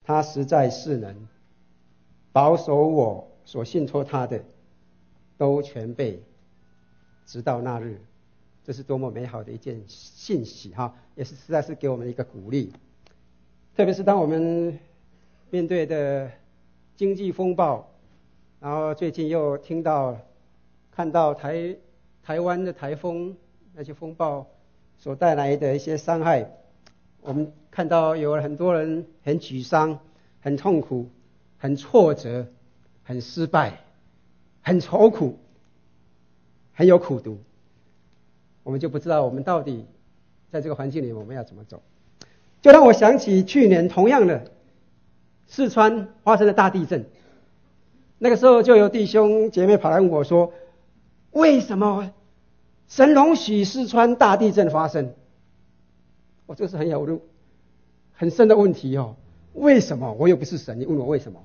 他实在是能保守我所信托他的，都全备，直到那日。这是多么美好的一件信息哈，也是实在是给我们一个鼓励。特别是当我们面对的经济风暴，然后最近又看到台湾的台风那些风暴所带来的一些伤害，我们看到有很多人很沮丧、很痛苦、很挫折、很失败、很愁苦、很有苦毒，我们就不知道我们到底在这个环境里我们要怎么走。就让我想起去年同样的四川发生了大地震，那个时候就有弟兄姐妹跑来问我说，为什么神容许四川大地震发生？这是很深的问题哦。为什么？我又不是神，你问我为什么？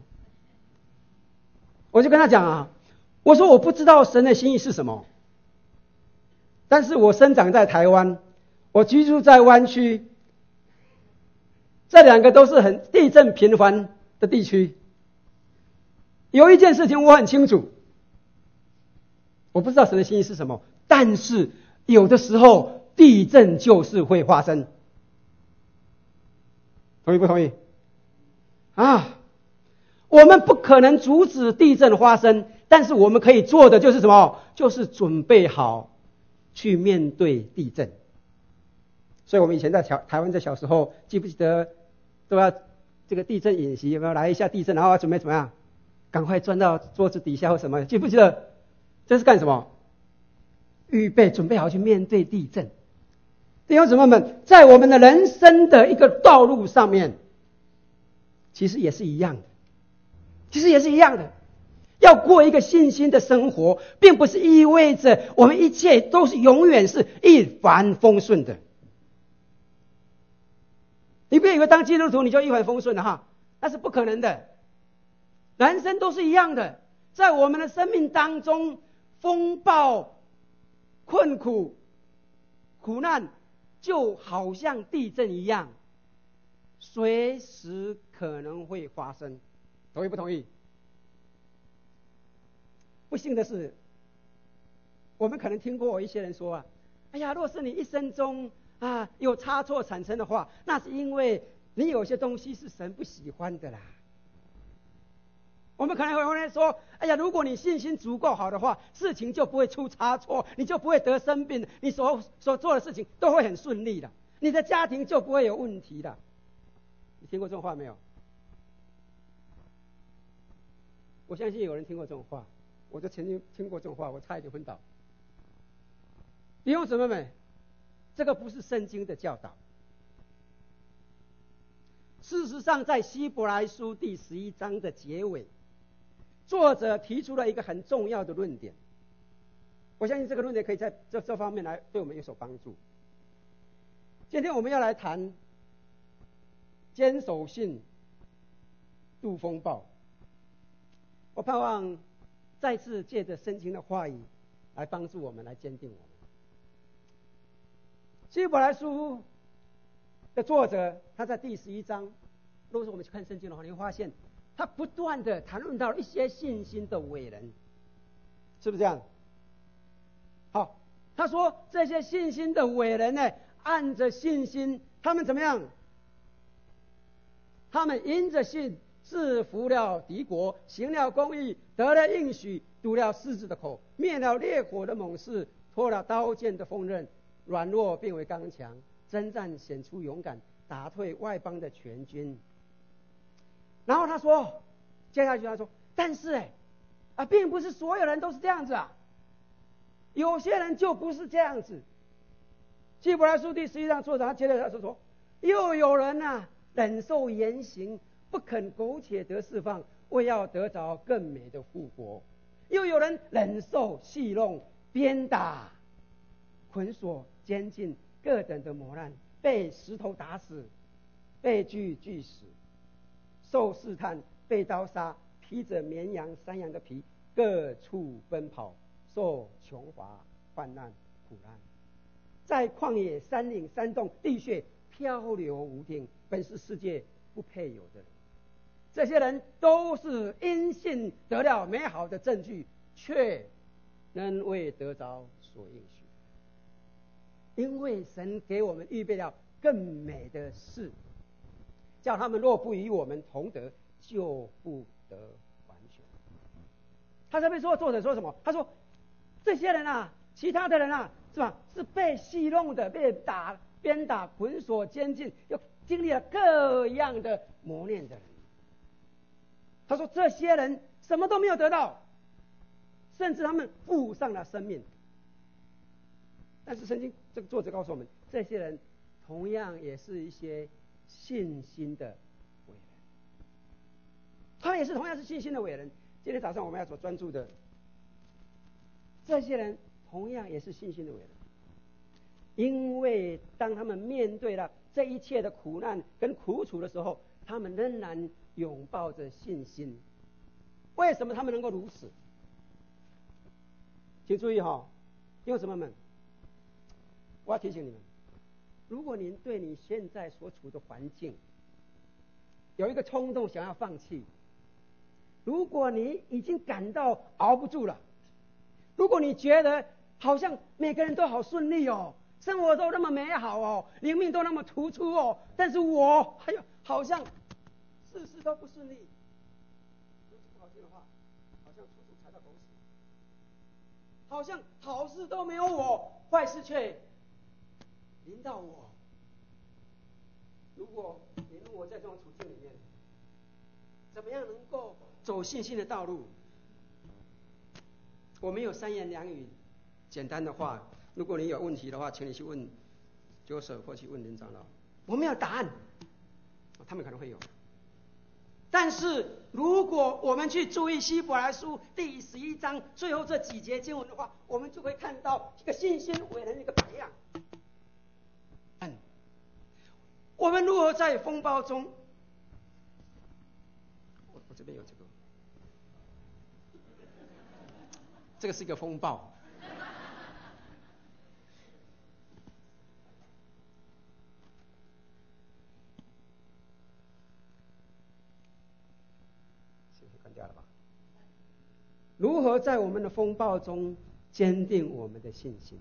我就跟他讲我说我不知道神的心意是什么，但是我生长在台湾，我居住在湾区，这两个都是很地震频繁的地区。有一件事情我很清楚，我不知道神的心意是什么，但是有的时候地震就是会发生。同意不同意？我们不可能阻止地震发生，但是我们可以做的就是什么？就是准备好去面对地震。所以我们以前在台湾的小时候，记不记得都要这个地震演习，有没有来一下地震，然后准备怎么样？赶快钻到桌子底下或什么？记不记得？这是干什么？准备好去面对地震。弟兄姊妹们，在我们的人生的一个道路上面，其实也是一样的。要过一个信心的生活，并不是意味着我们一切都是永远是一帆风顺的。你不要以为当基督徒你就一帆风顺了那是不可能的。人生都是一样的，在我们的生命当中，风暴、困苦、苦难就好像地震一样，随时可能会发生。同意不同意？不幸的是，我们可能听过一些人说若是你一生中有差错产生的话，那是因为你有些东西是神不喜欢的啦。我们可能会说，如果你信心足够好的话，事情就不会出差错，你就不会得生病，你所做的事情都会很顺利的，你的家庭就不会有问题的。你听过这种话没有？我相信有人听过这种话，我就曾经听过这种话，我差一点昏倒。弟兄姊妹们，这个不是圣经的教导。事实上，在希伯来书第11章的结尾，作者提出了一个很重要的论点，我相信这个论点可以在这方面来对我们有所帮助。今天我们要来谈坚守信度风暴。我盼望再次借着圣经的话语来帮助我们，来坚定我们。希伯来书的作者他在第11章，如果说我们去看圣经的话，你会发现他不断的谈论到一些信心的伟人，是不是这样？好，他说这些信心的伟人呢，按着信心，他们怎么样？他们因着信制服了敌国，行了公义，得了应许，堵了狮子的口，灭了烈火的猛士，脱了刀剑的锋刃，软弱变为刚强，征战显出勇敢，打退外邦的全军。然后他说，接下去他说，但是并不是所有人都是这样子有些人就不是这样子。希伯来书第11章作者他接着他说，又有人忍受严刑，不肯苟且得释放，为要得着更美的复活；又有人忍受戏弄、鞭打、捆锁、监禁各等的磨难，被石头打死，被锯死，受试探，被刀杀，披着绵羊、山羊的皮，各处奔跑，受穷乏、患难、苦难，在旷野、山岭、山洞、地穴漂流无定，本是世界不配有的人。 这些人都是因信得了美好的证据，却仍未得着所应许。因为神给我们预备了更美的事，叫他们若不与我们同得，就不得完全。他这边说，作者说什么？他说这些人啊，其他的人啊，是吧？是被戏弄的，被鞭打、捆锁、监禁，又经历了各样的磨练的人。他说这些人什么都没有得到，甚至他们付上了生命。但是圣经这个作者告诉我们，这些人同样也是一些信心的伟人，他们也是同样是信心的伟人。今天早上我们要所专注的，这些人同样也是信心的伟人，因为当他们面对了这一切的苦难跟苦楚的时候，他们仍然拥抱着信心。为什么他们能够如此？请注意哈，弟兄姊妹们，我要提醒你们，如果您对你现在所处的环境有一个冲动想要放弃，如果你已经感到熬不住了，如果你觉得好像每个人都好顺利哦，生活都那么美好哦，灵命都那么突出哦，但是我好像事事都不顺利，说句不好听的话，好像处处踩到狗屎，好像好事都没有我，坏事却临到我。如果你问我在这种处境里面，怎么样能够走信心的道路？我没有三言两语简单的话，如果你有问题的话，请你去问Joseph或去问林长老，我没有答案，他们可能会有。但是如果我们去注意希伯来书第11章最后这几节经文的话，我们就会看到一个信心伟人的一个榜样。我们如何在风暴中，我这边有这个是一个风暴，关掉了吧？如何在我们的风暴中坚定我们的信心？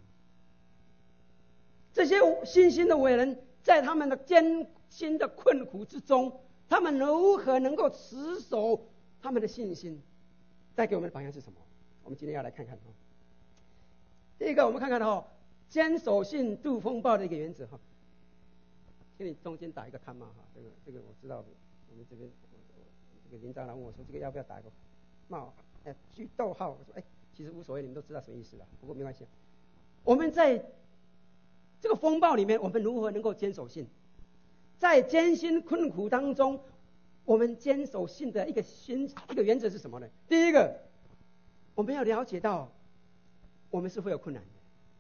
这些信心的伟人，在他们的艰辛的困苦之中，他们如何能够持守他们的信心？带给我们的榜样是什么？我们今天要来看看。第一个，我们看看坚守信度风暴的一个原则。请你中间打一个看嘛哈，这个我知道，我们这边这个林长老问我说，这个要不要打一个冒句逗号？我说其实无所谓，你们都知道什么意思了，不过没关系。我们在这个风暴里面，我们如何能够坚守信？在艰辛困苦当中，我们坚守信的一个原则是什么呢？第一个，我们要了解到我们是会有困难的。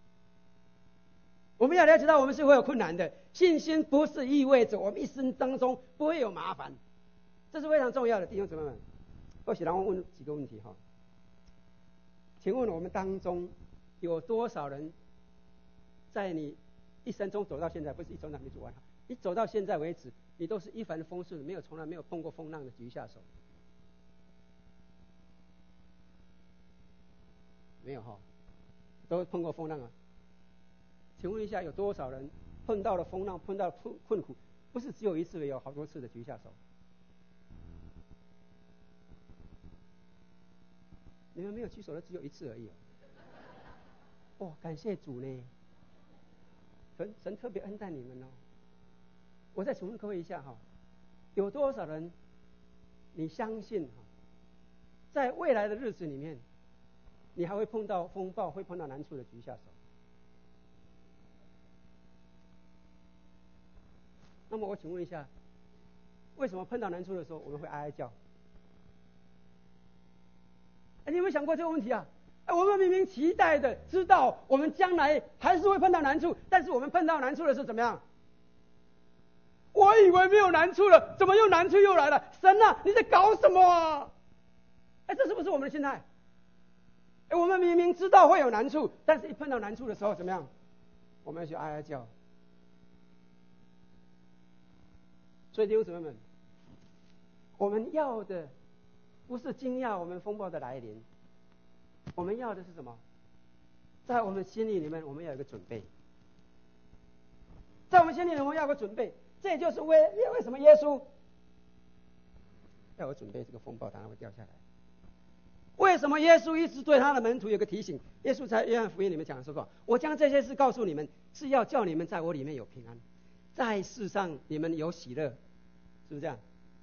我们要了解到我们是会有困难的。信心不是意味着我们一生当中不会有麻烦，这是非常重要的，弟兄姊妹们。或许让我问几个问题哈。请问我们当中有多少人在你一生中走到现在，不是一走到没走完，你走到现在为止，你都是一帆风顺，从来没有碰过风浪的，举一下手。没有哈，都碰过风浪啊。请问一下，有多少人碰到了风浪，碰到了困苦，不是只有一次，也有好多次的，举一下手。你们没有举手的只有一次而已哦。感谢主呢，神特别恩待你们哦。我再重问各位一下哈，有多少人你相信在未来的日子里面，你还会碰到风暴，会碰到难处的，举一下手。那么我请问一下，为什么碰到难处的时候我们会哀哀叫？你有没有想过这个问题啊？我们明明期待的知道我们将来还是会碰到难处，但是我们碰到难处的时候怎么样？我以为没有难处了，怎么又难处又来了？神啊，你在搞什么啊？这是不是我们的心态？我们明明知道会有难处，但是一碰到难处的时候怎么样？我们要去哀哀叫。所以弟兄姊妹们， 我们要的不是惊讶我们风暴的来临，我们要的是什么？在我们心里面，我们要有一个准备。在我们心里面，我们要有个准备。这也就是为什么耶稣要有准备，这个风暴当然会掉下来。为什么耶稣一直对他的门徒有个提醒？耶稣在约翰福音里面讲的说：“我将这些事告诉你们，是要叫你们在我里面有平安，在世上你们有喜乐。”是不是这样？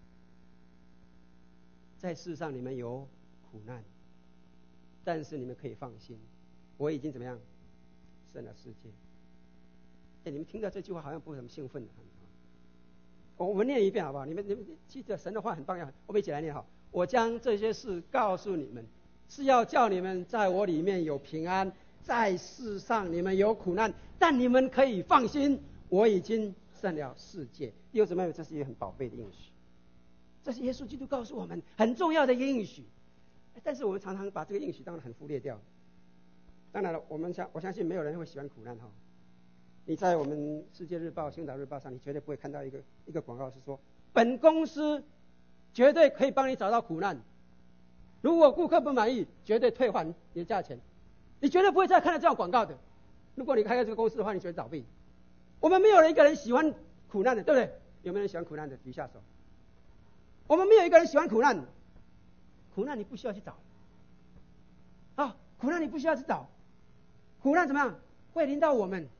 在世上你们有苦难，但是你们可以放心，我已经怎么样胜了世界。你们听到这句话好像不是很兴奋的。我们念一遍好不好？你们记得神的话很棒呀，我们一起来念好。我将这些事告诉你们，是要叫你们在我里面有平安，在世上你们有苦难，但你们可以放心，我已经胜了世界。弟兄姊妹，这是一个很宝贝的应许，这是耶稣基督告诉我们很重要的一个应许。但是我们常常把这个应许当然很忽略掉。当然了，我相信没有人会喜欢苦难哈。你在我们世界日报、星岛日报上，你绝对不会看到一个广告是说本公司绝对可以帮你找到苦难，如果顾客不满意，绝对退还你的价钱。你绝对不会再看到这样广告的。如果你开个这个公司的话，你绝对倒闭。我们没有一个人喜欢苦难的，对不对？有没有人喜欢苦难的？举下手。我们没有一个人喜欢苦难。苦难你不需要去找啊，苦难你不需要去找。苦难怎么样？会临到我们。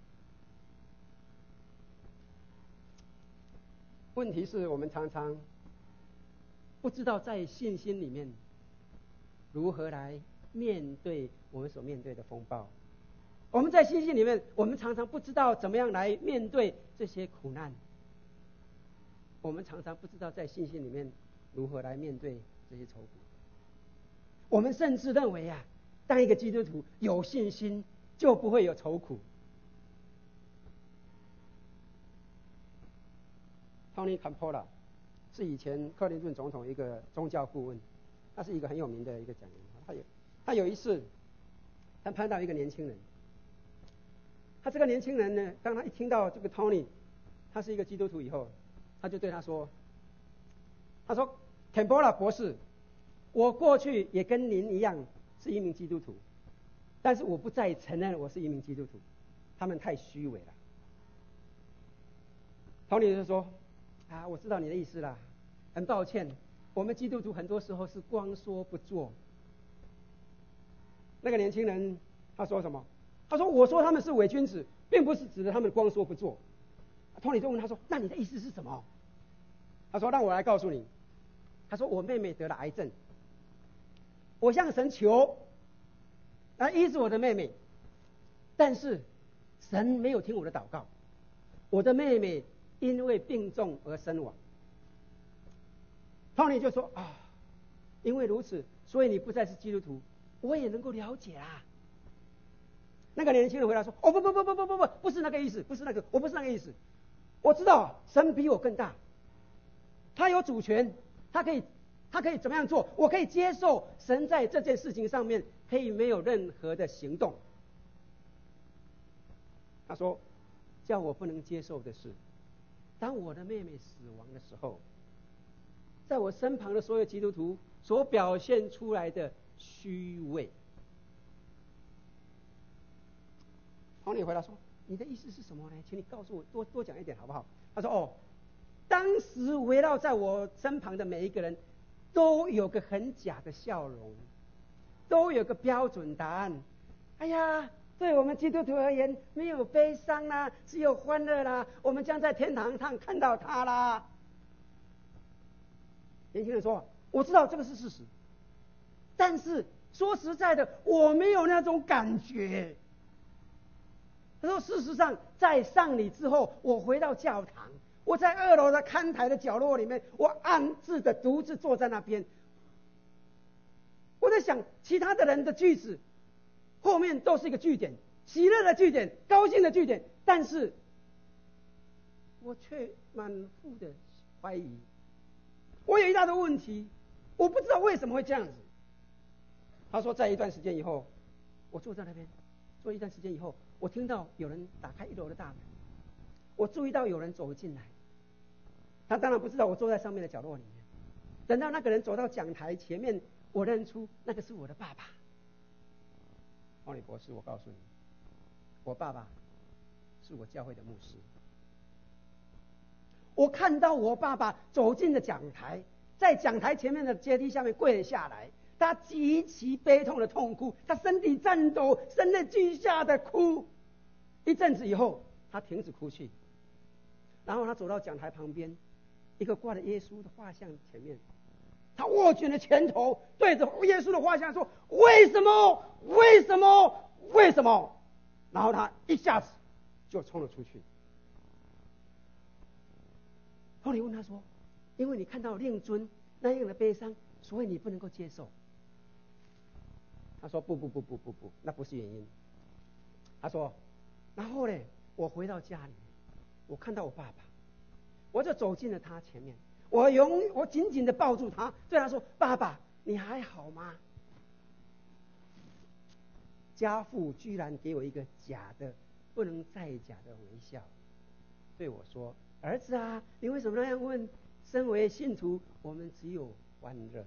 问题是我们常常不知道在信心里面如何来面对我们所面对的风暴。我们在信心里面，我们常常不知道怎么样来面对这些苦难。我们常常不知道在信心里面如何来面对这些愁苦。我们甚至认为当一个基督徒有信心就不会有愁苦。Tony Campolo 是以前克林顿总统一个宗教顾问，他是一个很有名的一个讲员。他有一次，他碰到一个年轻人。他这个年轻人呢，当他一听到这个 Tony 他是一个基督徒以后，他就对他说：“Campolo 博士，我过去也跟您一样是一名基督徒，但是我不再承认我是一名基督徒，他们太虚伪了。”Tony 就说：“我知道你的意思啦，很抱歉，我们基督徒很多时候是光说不做。”那个年轻人他说什么？他说：“我说他们是伪君子，并不是指着他们光说不做。”Tony 就问他说：“那你的意思是什么？”他说：“让我来告诉你。”他说：“我妹妹得了癌症，我向神求来医治我的妹妹，但是神没有听我的祷告，我的妹妹因为病重而身亡。”Tony 就说：“因为如此，所以你不再是基督徒，我也能够了解啦。”那个年轻人回答说：“不是那个意思，我不是那个意思。我知道神比我更大，他有主权，他可以怎么样做？我可以接受神在这件事情上面可以没有任何的行动。”他说：“叫我不能接受的是，当我的妹妹死亡的时候，在我身旁的所有基督徒所表现出来的虚伪。”Tony 回答说：“你的意思是什么呢？请你告诉我多讲一点好不好？”他说：“当时围绕在我身旁的每一个人都有个很假的笑容，都有个标准答案。哎呀，对我们基督徒而言，没有悲伤啦，只有欢乐啦，我们将在天堂上看到他啦。”年轻人说：“我知道这个是事实，但是说实在的，我没有那种感觉。”他说：“事实上，在丧礼之后，我回到教堂，我在2楼的看台的角落里面，我暗自的独自坐在那边。我在想，其他的人的句子后面都是一个句点，喜乐的句点，高兴的句点，但是我却满腹的怀疑。我有一大堆问题，我不知道为什么会这样子。”他说：“在一段时间以后，我坐在那边，坐一段时间以后，我听到有人打开1楼的大门，我注意到有人走进来。他当然不知道我坐在上面的角落里面。 等到那个人走到讲台前面，我认出那个是我的爸爸。奥利博士，我告诉你，我爸爸是我教会的牧师。我看到我爸爸走进了讲台，在讲台前面的阶梯下面跪了下来，他极其悲痛的痛哭，他身体颤抖，声泪俱下的哭。一阵子以后，他停止哭泣，然后他走到讲台旁边，一个挂着耶稣的画像前面，他握紧了拳头，对着耶稣的画像说：“为什么？为什么？为什么？”然后他一下子就冲了出去。后来问他说：“因为你看到令尊那样的悲伤，所以你不能够接受。”他说：“不，那不是原因。”他说：“然后呢，我回到家里，我看到我爸爸，我就走进了他前面，我紧紧的抱住他，对他说：‘爸爸，你还好吗？’家父居然给我一个假的不能再假的微笑，对我说：‘儿子啊，你为什么那样问？身为信徒，我们只有欢乐。’”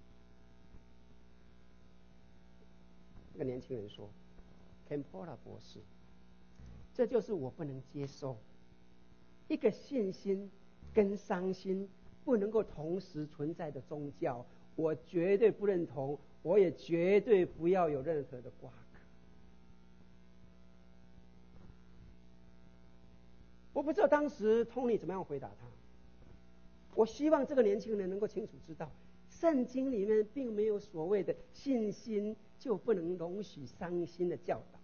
那个年轻人说 ：“Campola 博士，这就是我不能接受，一个信心跟伤心不能够同时存在的宗教，我绝对不认同，我也绝对不要有任何的瓜葛。”我不知道当时 Tony 怎么样回答他。我希望这个年轻人能够清楚知道，圣经里面并没有所谓的信心就不能容许伤心的教导。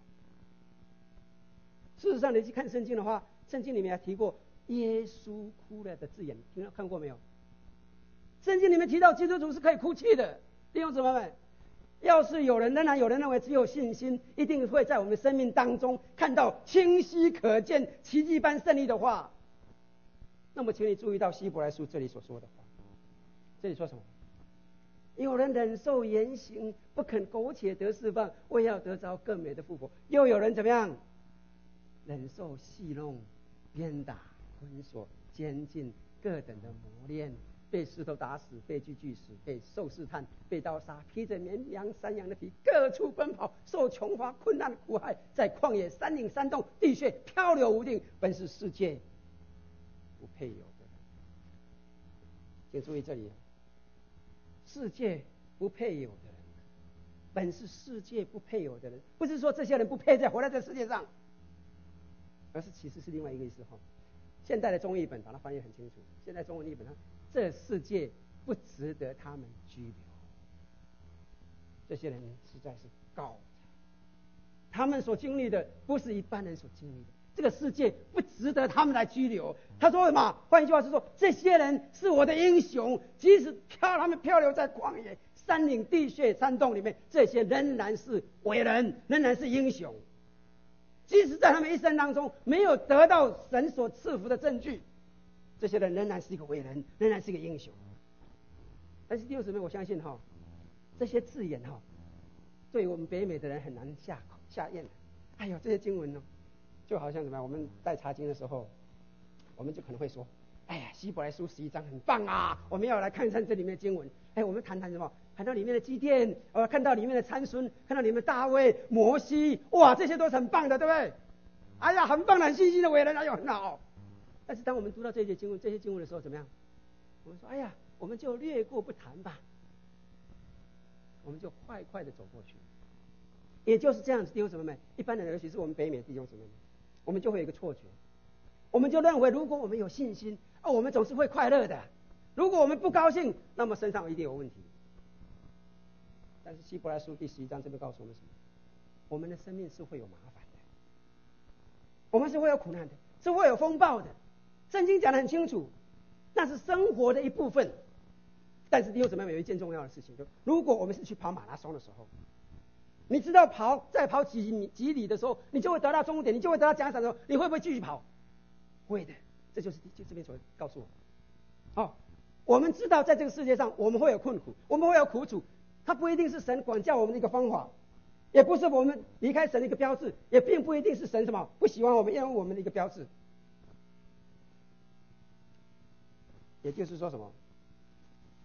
事实上，你去看圣经的话，圣经里面还提过耶稣哭了的字眼，看过没有？圣经里面提到基督徒是可以哭泣的。弟兄姊妹们，要是仍然有人认为只有信心一定会在我们生命当中看到清晰可见奇迹般胜利的话，那么请你注意到希伯来书这里所说的话。这里说什么？有人忍受严刑，不肯苟且得释放，为要得着更美的复活；又有人怎么样？忍受戏弄、鞭打、捆锁、监禁各等的磨练，被石头打死，被锯死，被受试探，被刀杀，披着绵羊、山羊的皮，各处奔跑，受穷乏、困难、苦害，在旷野、山岭、山洞、地穴漂流无定，本是世界不配有的。请注意这里，世界不配有的人，本是世界不配有的人，不是说这些人不配再活在这世界上，而是其实是另外一个意思哈。现代的中译本把它翻译很清楚，现在中文译本上，这世界不值得他们居留。这些人实在是高才，他们所经历的不是一般人所经历的，这个世界不值得他们来居留。他说什么？换一句话是说，这些人是我的英雄，即使他们漂流在旷野、山岭、地穴、山洞里面，这些仍然是伟人，仍然是英雄。即使在他们一生当中没有得到神所赐福的证据，这些人仍然是一个伟人，仍然是一个英雄。但是弟兄姊妹，我相信这些字眼对我们北美的人很难下咽。哎呦，这些经文就好像什么？我们在查经的时候，我们就可能会说：“哎呀，希伯来书11章很棒啊，我们要来看看这里面的经文。”哎，我们谈什么？谈到里面的基甸，看到里面的参孙，看到里面的大卫、摩西，哇，这些都是很棒的，对不对？哎呀，很棒的、很信心的伟人，哎呦，很好。但是当我们读到这些经文的时候，怎么样？我们说：“哎呀，我们就略过不谈吧。”我们就快快的走过去。也就是这样子，弟兄姊妹们，一般的人，尤其是我们北美的弟兄姊妹们，我们就会有一个错觉，我们就认为如果我们有信心，我们总是会快乐的；如果我们不高兴，那么身上一定有问题。但是希伯来书第11章这边告诉我们什么？我们的生命是会有麻烦的，我们是会有苦难的，是会有风暴的。圣经讲得很清楚，那是生活的一部分。但是弟兄姊妹们，有一件重要的事情，就如果我们是去跑马拉松的时候，你知道再跑几里的时候，你就会得到终点，你就会得到奖赏的时候，你会不会继续跑？会的。这就是这边所告诉我。我们知道在这个世界上我们会有困苦，我们会有苦楚，它不一定是神管教我们的一个方法，也不是我们离开神的一个标志，也并不一定是神什么不喜欢我们、厌恶我们的一个标志。也就是说什么？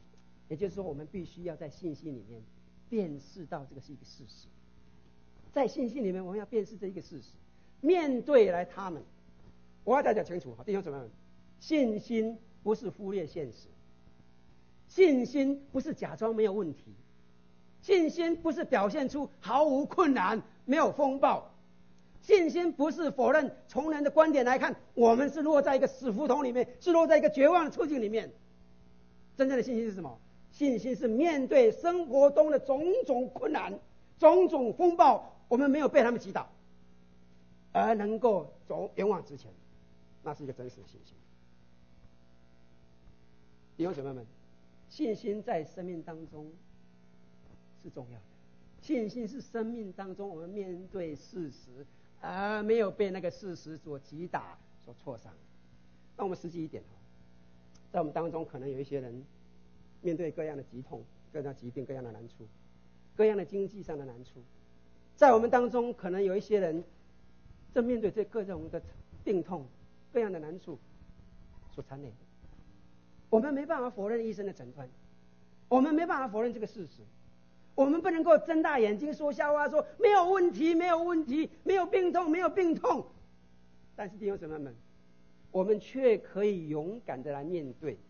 也就是说，我们必须要在信心里面辨识到这个是一个事实。在信心里面，我们要辨识这一个事实，面对来他们，我要大家讲清楚，弟兄姊妹们，信心不是忽略现实，信心不是假装没有问题，信心不是表现出毫无困难、没有风暴，信心不是否认从人的观点来看，我们是落在一个死胡同里面，是落在一个绝望的处境里面。真正的信心是什么？信心是面对生活中的种种困难、种种风暴，我们没有被他们击倒，而能够走勇往直前，那是一个真实的信心。弟兄姐妹们，信心在生命当中是重要的。信心是生命当中我们面对事实，而没有被那个事实所击打、所挫伤。那我们实际一点，在我们当中可能有一些人面对各样的疾痛、各样的疾病、各样的难处、各样的经济上的难处，在我们当中可能有一些人正面对这各种的病痛、各样的难处所缠累。我们没办法否认医生的诊断，我们没办法否认这个事实，我们不能够睁大眼睛说瞎话，说没有问题，没有问题，没有病痛，没有病痛。但是弟兄姊妹们，我们却可以勇敢的来面对，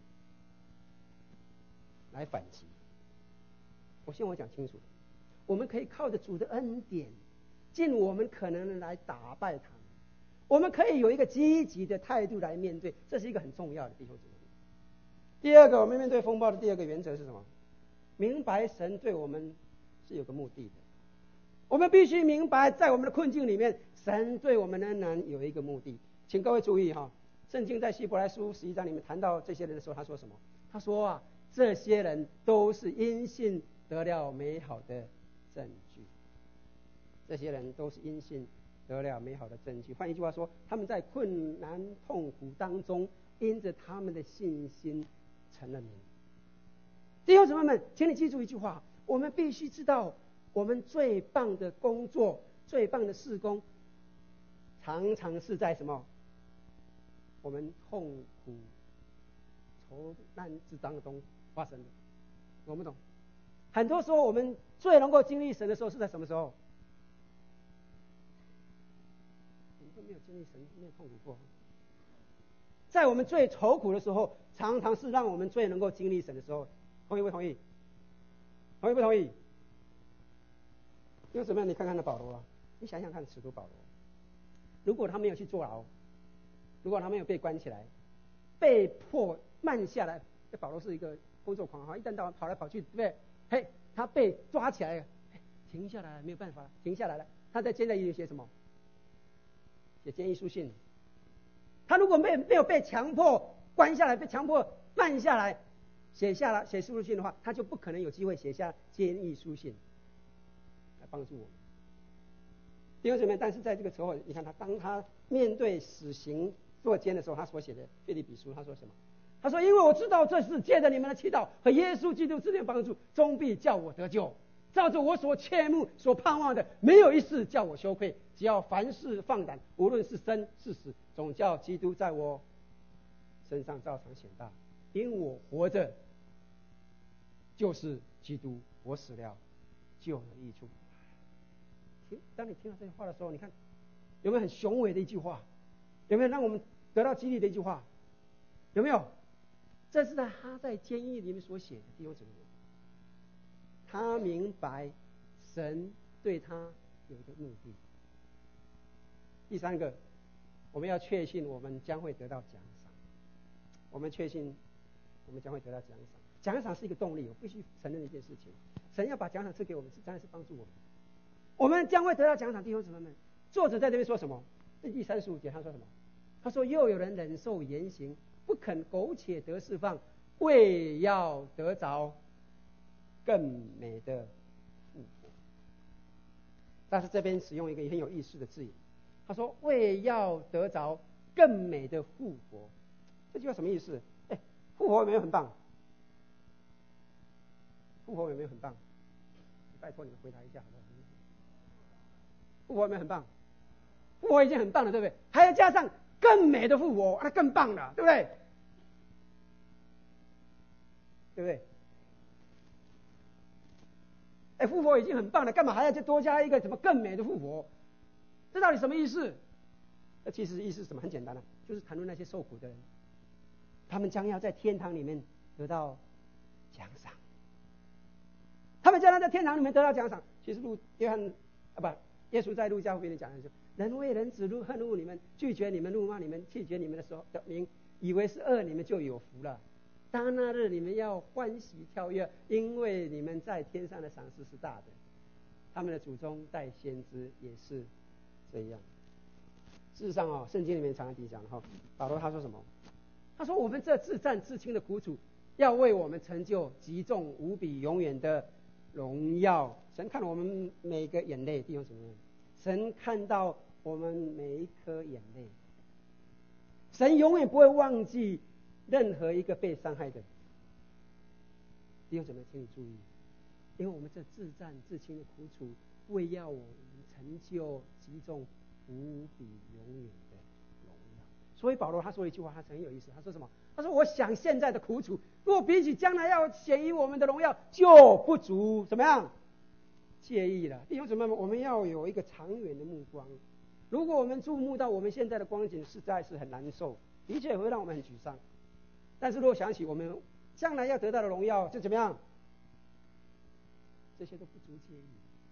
来反击。我希望我讲清楚，我们可以靠着主的恩典，尽我们可能的来打败他们。我们可以有一个积极的态度来面对，这是一个很重要的，弟兄姊妹。第二个，我们面对风暴的第二个原则是什么？明白神对我们是有个目的的。我们必须明白，在我们的困境里面，神对我们仍然有一个目的。请各位注意哈，圣经在希伯来书11章里面谈到这些人的时候，他说什么？他说啊，这些人都是因信得了美好的证据。这些人都是因信得了美好的证据。换一句话说，他们在困难痛苦当中，因着他们的信心成了名。弟兄姊妹们，请你记住一句话，我们必须知道，我们最棒的工作、最棒的事工，常常是在什么？我们痛苦愁难之当中发生的。懂不懂？很多时候我们最能够经历神的时候是在什么时候？你都没有经历神，没有痛苦过。在我们最愁苦的时候，常常是让我们最能够经历神的时候。同意不同意？同意不同意？因为怎么样？你看看那保罗啊，你想想看，使徒保罗，如果他没有去坐牢，如果他没有被关起来，被迫慢下来，保罗是一个工作狂哈，一旦到晚跑来跑去，对不对？嘿，他被抓起来了，停下来了，没有办法了，停下来了。他在监狱里写什么？写监狱书信。他如果没有被强迫关下来，被强迫慢下来，写书信的话，他就不可能有机会写下监狱书信来帮助我们。弟兄姊妹，但是在这个时候，你看当他面对死刑坐监的时候，他所写的腓立比书，他说什么？他说：“因为我知道这是借着你们的祈祷和耶稣基督之间帮助，终必叫我得救。照着我所切慕、所盼望的，没有一事叫我羞愧。只要凡事放胆，无论是生是死，总叫基督在我身上照常显大。因我活着，就是基督；我死了，就有益处。”当你听到这句话的时候，你看有没有很雄伟的一句话？有没有让我们得到激励的一句话？有没有？这是他在监狱里面所写的。弟兄姊妹，他明白神对他有一个目的。第三个，我们要确信我们将会得到奖赏。我们确信我们将会得到奖赏。奖赏是一个动力，我必须承认一件事情：神要把奖赏赐给我们，当然是帮助我们。我们将会得到奖赏。弟兄姊妹们，作者在这边说什么？第35节他说什么？他说：“又有人忍受严刑，不肯苟且得释放，为要得着更美的复活。”但是这边使用一个很有意思的字眼，他说：“为要得着更美的复活。”这句话什么意思？复活有没有很棒？复活有没有很棒？拜托你们回答一下好不好？复活有没有很棒？复活已经很棒了，对不对？还要加上更美的复活，那更棒了，对不对？对不对？ 复活已经很棒了，干嘛还要再多加一个什么更美的复活？这到底什么意思？这其实意思是什么？很简单的，就是谈论那些受苦的人，他们将要在天堂里面得到奖赏。他们将要在天堂里面得到奖赏。其实耶稣在路加福音里讲的是：人为人子恨恶你们，拒绝你们，怒骂你们，弃绝你们的时候的名，以为是恶，你们就有福了。当那日你们要欢喜跳跃，因为你们在天上的赏赐是大的。他们的祖宗代先知也是这样。事实上圣经里面常常提讲保罗他说什么？他说我们这自战自轻的苦楚，要为我们成就极重无比永远的荣耀。神看我们每一个眼泪，弟兄姊妹，神看到我们每一颗眼泪，神永远不会忘记任何一个被伤害的人。弟兄姊妹，请你注意，因为我们这自战自轻的苦楚，为要我们成就极重无比永远的荣耀。所以保罗他说一句话，他很有意思，他说什么？他说我想现在的苦楚，若比起将来要显于我们的荣耀，就不足怎么样介意了。弟兄姊妹们，我们要有一个长远的目光。如果我们注目到我们现在的光景，实在是很难受，的确会让我们很沮丧。但是如果想起我们将来要得到的荣耀，就怎么样？这些都不足介意。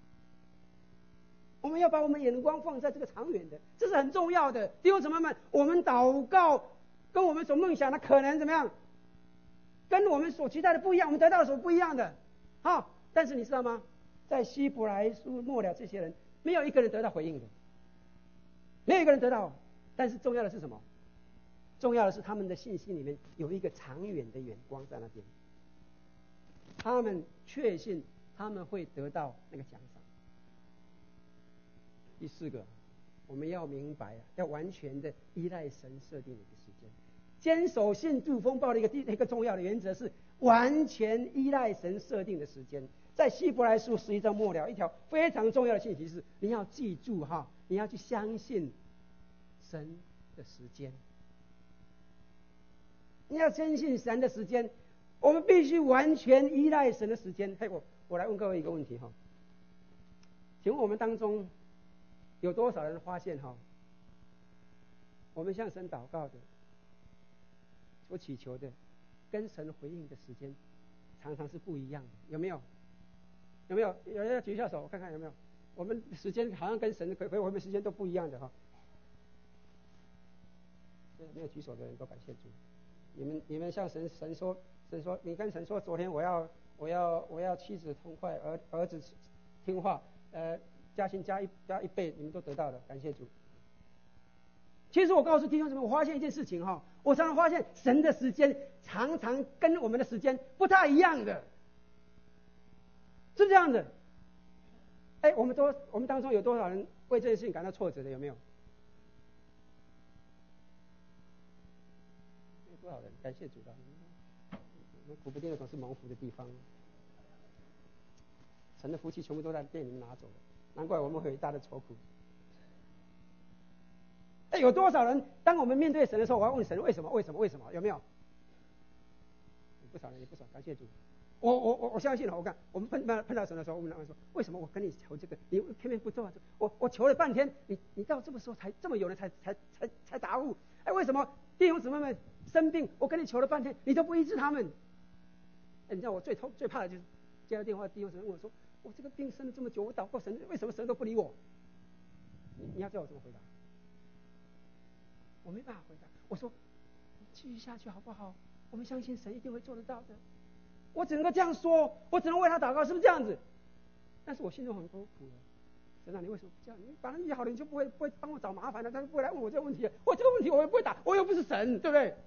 我们要把我们眼光放在这个长远的，这是很重要的。弟兄姊妹们，我们祷告跟我们所梦想的可能怎么样？跟我们所期待的不一样，我们得到的所不一样的。但是你知道吗？在希伯来书末了，这些人没有一个人得到回应的，没有一个人得到。但是重要的是什么？重要的是他们的信心里面有一个长远的眼光在那边，他们确信他们会得到那个奖赏。第四个，我们要明白要完全的依赖神设定的一个时间。坚守信度风暴的一个重要的原则是完全依赖神设定的时间。在希伯来书11章末了，一条非常重要的信息是，你要记住你要去相信神的时间。你要相信神的时间，我们必须完全依赖神的时间。我来问各位一个问题请问我们当中有多少人发现我们向神祷告的、所祈求的，跟神回应的时间常常是不一样的？有没有？有没有？有人要举一下手，我看看有没有。我们时间好像跟神回我们时间都不一样的没有举手的人都感谢主。你们向神说，你跟神说，昨天我要妻子痛快，儿子听话，加薪加一倍，你们都得到了，感谢主。其实我告诉弟兄姊妹，我发现一件事情我常常发现神的时间常常跟我们的时间不太一样的，是这样的。我们当中有多少人为这件事情感到挫折的？有没有？有多少人？感谢主的，我们苦不定的总是蒙福的地方，神的福气全部都在被你们拿走了，难怪我们会有一大的愁苦。有多少人当我们面对神的时候，我要问神为什么？有没有？不少人，也不少，感谢主。我相信我看我们碰到神的时候，我们说为什么我跟你求这个，你偏偏不做？我求了半天，你到这个时候才这么有人才答复。为什么弟兄姊妹们生病，我跟你求了半天，你都不医治他们？你知道我最怕的就是接到电话，弟兄姊妹问我说，我这个病生了这么久，我祷告神，为什么神都不理我？你要叫我怎么回答？我没办法回答。我说继续下去好不好？我们相信神一定会做得到的。我只能够这样说，我只能为他祷告，是不是这样子？但是我心中很苦了。神啊，你为什么不这样？你把他医好了，你就不会帮我找麻烦了，他就不会来问我这个问题。我这个问题我也不会答，我又不是神，对不对？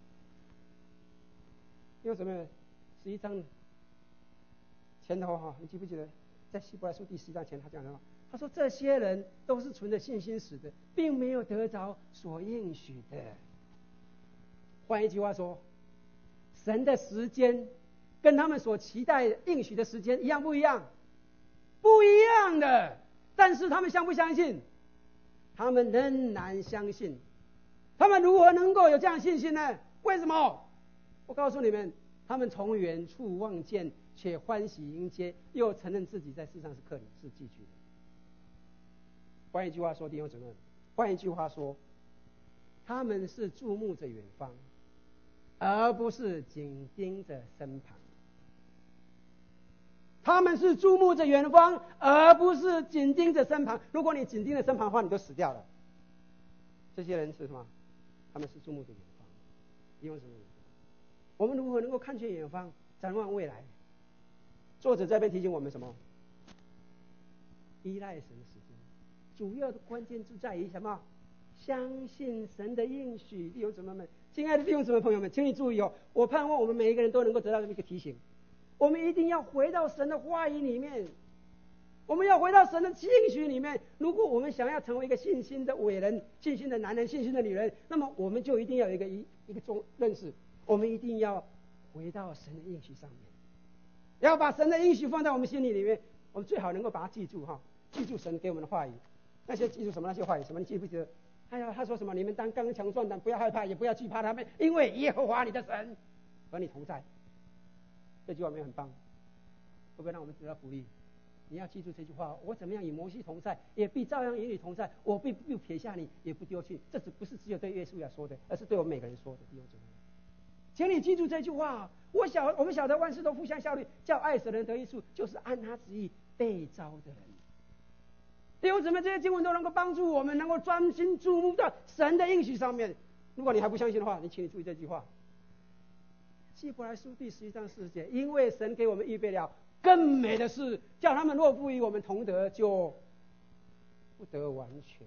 因为什么？11章前头你记不记得在希伯来书第10章前他讲什么？他说这些人都是存着信心死的，并没有得着所应许的。换一句话说，神的时间跟他们所期待应许的时间一样不一样？不一样的。但是他们相不相信？他们仍然相信。他们如何能够有这样信心呢？为什么？我告诉你们，他们从远处望见却欢喜迎接，又承认自己在世上是客旅，是寄居的。换一句话说，弟兄姊妹，换一句话说，他们是注目着远方，而不是紧盯着身旁。他们是注目着远方，而不是紧盯着身旁。如果你紧盯着身旁的话，你就死掉了。这些人是什么？他们是注目着远方。弟兄姊妹，我们如何能够看见远方，展望未来？作者这边提醒我们什么？依赖神的时间，主要的关键就在于什么？相信神的应许。弟兄姊妹们，亲爱的弟兄姊妹朋友们，请你注意哦！我盼望我们每一个人都能够得到这么一个提醒。我们一定要回到神的话语里面，我们要回到神的应许里面。如果我们想要成为一个信心的伟人、信心的男人、信心的女人，那么我们就一定要有一个认识，我们一定要回到神的应许上面，要把神的应许放在我们心里面。我们最好能够把它记住哈，记住神给我们的话语。那些记住什么？那些话语什么？你记不记得？哎呀，他说什么？你们当刚强壮胆，不要害怕，也不要惧怕他们，因为耶和华你的神和你同在。这句话没有很棒，会不会让我们得到鼓励？你要记住这句话：我怎么样与摩西同在，也必照样与你同在；我必不撇下你，也不丢弃。这不是只有对约书亚说的，而是对我们每个人说的。弟兄姊妹，请你记住这句话。我们晓得万事都互相效力，叫爱神的人得益处，就是按他旨意被召的人。弟兄姊妹，这些经文都能够帮助我们，能够专心注目到神的应许上面。如果你还不相信的话，请你注意这句话。希伯来书第11章40节，因为神给我们预备了更美的事，叫他们若不与我们同得，就不得完全。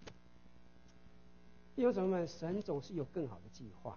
弟兄姊妹们，神总是有更好的计划。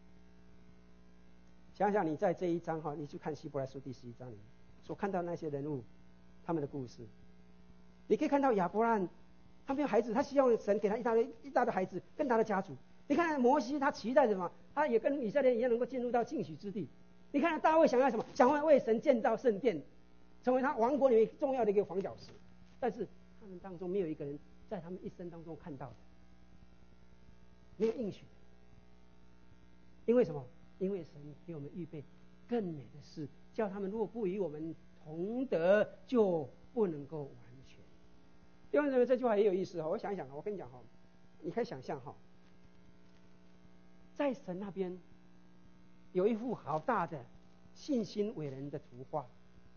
想想你在这一章你去看希伯来书第11章里所看到那些人物，他们的故事，你可以看到亚伯拉罕，他没有孩子，他希望神给他一大堆孩子，跟他的家族。你看摩西，他期待什么？他也跟以色列一样，能够进入到应许之地。你看大卫想要什么？想要为神建造圣殿，成为他王国里面重要的一个房角石。但是他们当中没有一个人在他们一生当中看到的，没有应许的。因为什么？因为神给我们预备更美的事，叫他们若不与我们同得，就不能够完全。弟兄姊妹，这句话也有意思我想一想我跟你讲你可以想象在神那边有一幅好大的信心伟人的图画，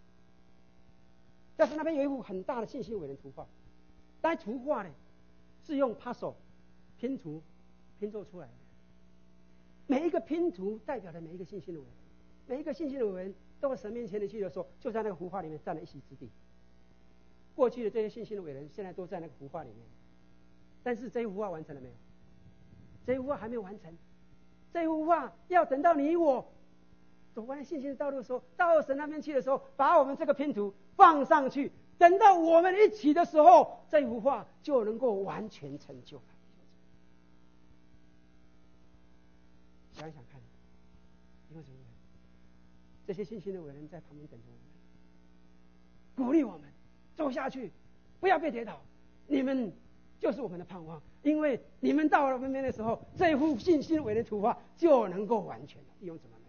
在神那边有一幅很大的信心伟人图画，但图画呢是用 puzzle 拼图拼凑出来的，每一个拼图代表着每一个信心的伟人，每一个信心的伟人到神面前的去的时候，就在那个图画里面占了一席之地。过去的这些信心的伟人现在都在那个图画里面，但是这一幅画完成了没有？这一幅画还没有完成。这一幅画要等到你我走完信心的道路的时候，到神那边去的时候，把我们这个拼图放上去，等到我们一起的时候，这幅画就能够完全成就了。想想看，因为什么？这些信心的伟人在旁边等着我们，鼓励我们走下去，不要被跌倒。你们就是我们的盼望，因为你们到了我们那边的时候，这幅信心伟人图画就能够完全了。弟兄姊妹们，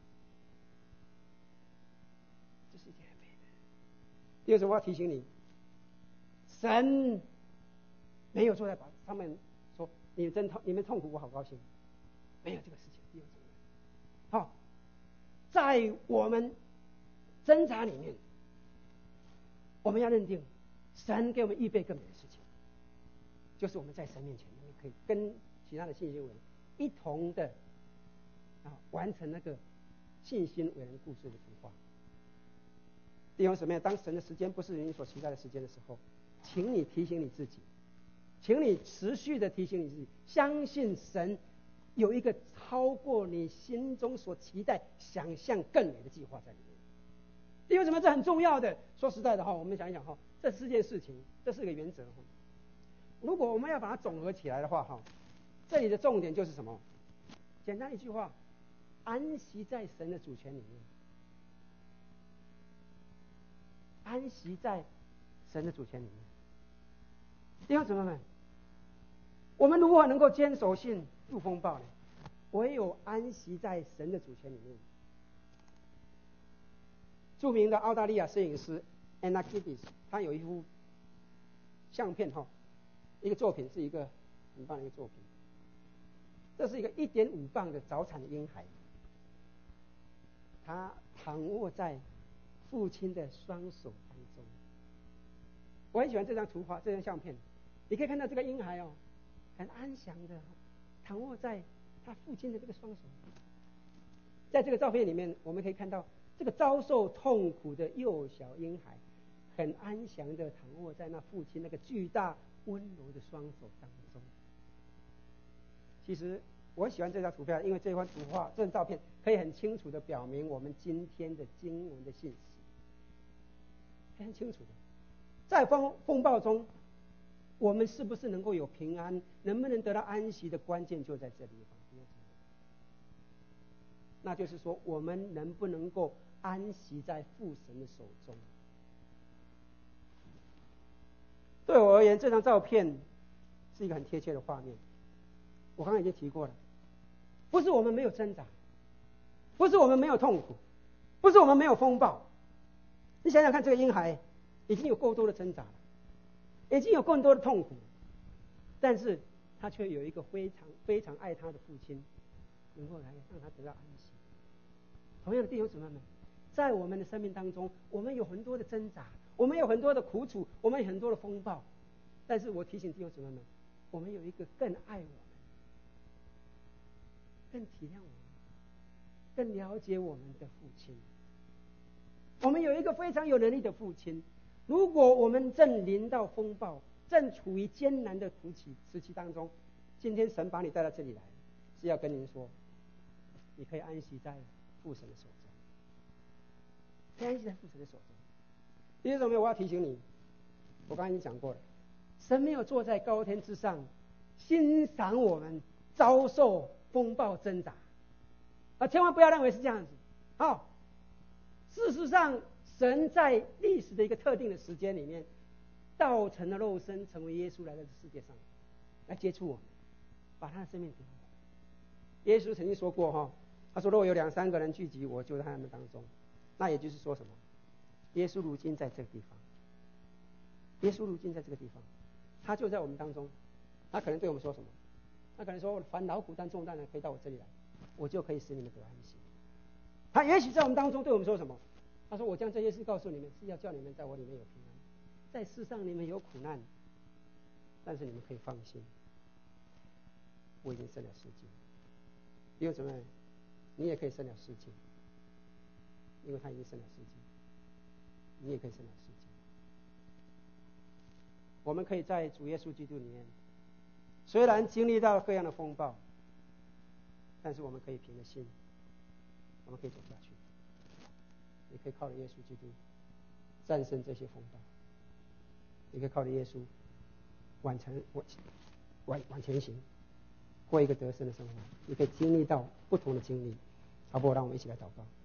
这是一件很美的。弟兄姊妹，我要提醒你，神没有坐在上面说你们痛苦，我好高兴，没有这个事情。弟兄姊妹，好，在我们挣扎里面，我们要认定神给我们预备更美的事情，就是我们在神面前可以跟其他的信心伟人一同的完成那个信心伟人故事的图画。弟兄姊妹，当神的时间不是你所期待的时间的时候，请你提醒你自己，请你持续的提醒你自己，相信神有一个超过你心中所期待想象更美的计划在里面。弟兄姊妹，这很重要的。说实在的我们想一想这4件事情，这是个原则如果我们要把它总合起来的话这里的重点就是什么？简单一句话，安息在神的主权里面。安息在神的主权里面。弟兄姊妹们，我们如何能够坚守信度风暴呢？唯有安息在神的主权里面。 著名的澳大利亚摄影师 Anna Giddis， 他有一幅相片一个作品，是一个很棒的一个作品。这是一个1.5磅的早产的婴孩，他躺卧在父亲的双手当中。我很喜欢这张图画，这张相片。你可以看到这个婴孩很安详的躺卧在他父亲的这个双手。在这个照片里面，我们可以看到这个遭受痛苦的幼小婴孩，很安详的躺卧在那父亲那个巨大温柔的双手当中。其实我喜欢这张图片，因为这张图画、这张照片可以很清楚的表明我们今天的经文的信息，很清楚的。在风暴中，我们是不是能够有平安，能不能得到安息的关键就在这里。那就是说，我们能不能够安息在父神的手中？对我而言，这张照片是一个很贴切的画面。我刚刚已经提过了，不是我们没有挣扎，不是我们没有痛苦，不是我们没有风暴。你想想看，这个婴孩已经有够多的挣扎了，已经有更多的痛苦，但是他却有一个非常非常爱他的父亲，能够来让他得到安息。同样的弟兄姊妹们，在我们的生命当中，我们有很多的挣扎，我们有很多的苦楚，我们有很多的风暴，但是我提醒弟兄姊妹们，我们有一个更爱我们、更体谅我们、更了解我们的父亲。我们有一个非常有能力的父亲。如果我们正临到风暴，正处于艰难的时期当中，今天神把你带到这里来，是要跟您说，你可以安息在父神的手中，可以安息在父神的手中。弟兄姊妹，我要提醒你，我刚刚已经讲过了，神没有坐在高天之上欣赏我们遭受风暴挣扎千万不要认为是这样子。事实上，神在历史的一个特定的时间里面，道成了肉身，成为耶稣来到这世界上，来接触我们，把他的生命给我们。耶稣曾经说过他说：“如果有2、3个人聚集，我就在他们当中。”那也就是说什么？耶稣如今在这个地方，耶稣如今在这个地方，他就在我们当中。他可能对我们说什么？他可能说：“凡劳苦担重担的，可以到我这里来，我就可以使你们得安息。”他也许在我们当中对我们说什么？他说：“我将这些事告诉你们，是要叫你们在我里面有平安。在世上你们有苦难，但是你们可以放心，我已经胜了世界。”弟兄姊妹，你也可以胜了世界，因为他已经胜了世界，你也可以胜了世界。我们可以在主耶稣基督里面，虽然经历到各样的风暴，但是我们可以凭着心，我们可以走下去。你可以靠着耶稣基督战胜这些风暴，你可以靠着耶稣往前行，过一个得胜的生活。你可以经历到不同的经历。好不好？让我们一起来祷告。